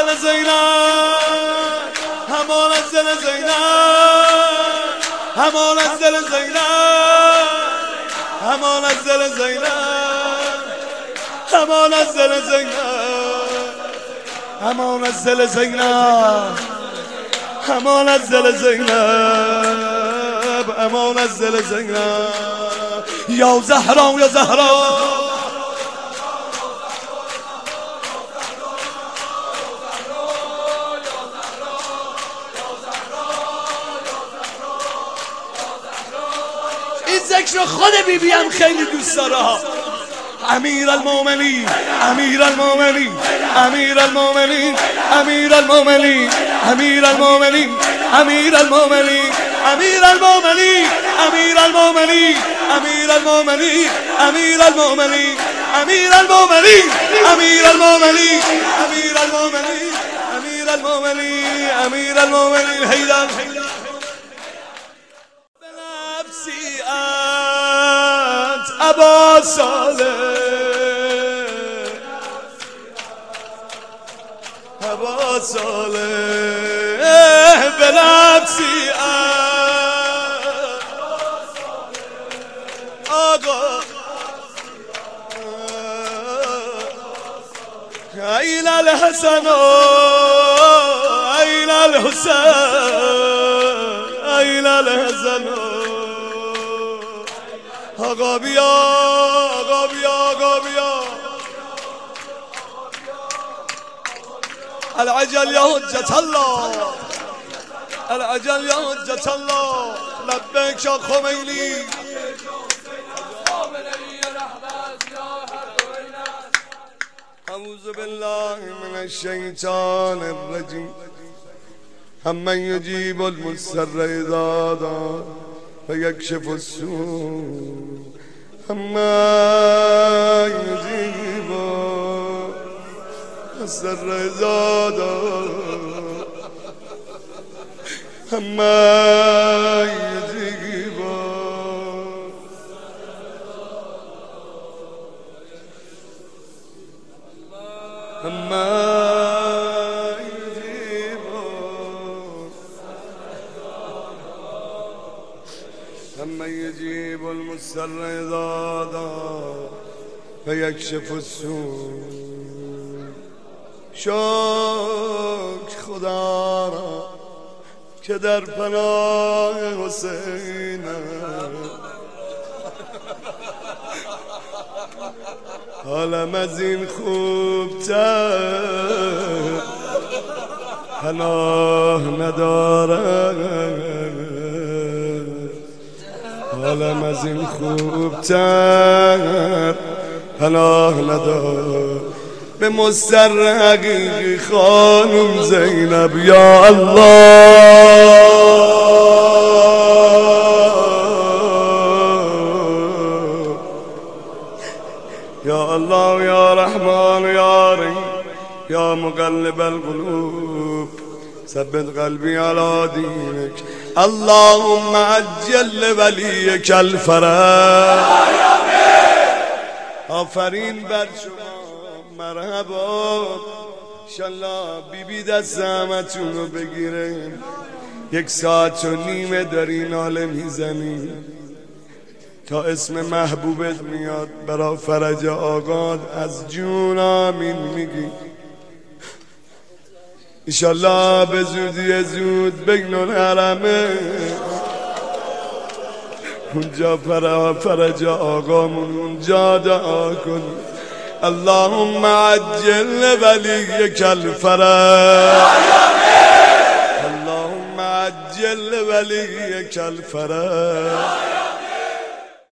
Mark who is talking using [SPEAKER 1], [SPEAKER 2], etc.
[SPEAKER 1] زل زینب همان از زل زینب همان از زل زینب همان از زل زینب همان از زل زینب همان از زل زینب همان از زل زینب همان از زل زینب یا زهرا یا زهرا این ذکر خود بیبی هم خیلی دوست داره. امیر المومنین امیر المومنین امیر المومنین امیر المومنین امیر المومنین امیر المومنین امیر المومنین امیر المومنین امیر المومنین امیر المومنین امیر المومنین امیر المومنین امیر المومنین امیر المومنین امیر المومنین حیدر بنفسی انت ابا صالح ابا صالح بنفسی آقا این الحسن این الحسین این الحسن آقا بیا آقا بیا آقا بیا العجل یا حجت الله العجل یا حجت الله لبیک یا خمینی اعوذ بالله من الشیطان الرجیم امن یجیب المضطر اذا دعا فیکشف السوء امن یجیب المضطر اذا دعا امن یجیب أما يجيب المضطر إذا دعا فيكشف السوء شکر خدا را که در پناه حسینم حالم از این خوبتر پناه ندارم حالم از این خوبتر پناه ندارم به مضطر حقیقی خانم زینب یا الله یا الله یا رحمان یا رحیم یا مقلب القلوب ثبت قلبی علی دینک اللهم عجل ولیک الفرج آفرین بر شما مرحبا انشالله بیبی دست زحمتون رو بگیره 1.5 ساعت داری ناله میزنی تا اسم محبوبت میاد برا فرج آقاد از جون آمین میگی انشالله به زودی زود بگنون حرمه اونجا فرج آقامون اونجا دعا کن اللهم عجل ولیک الفرج اللهم عجل ولیک الفرج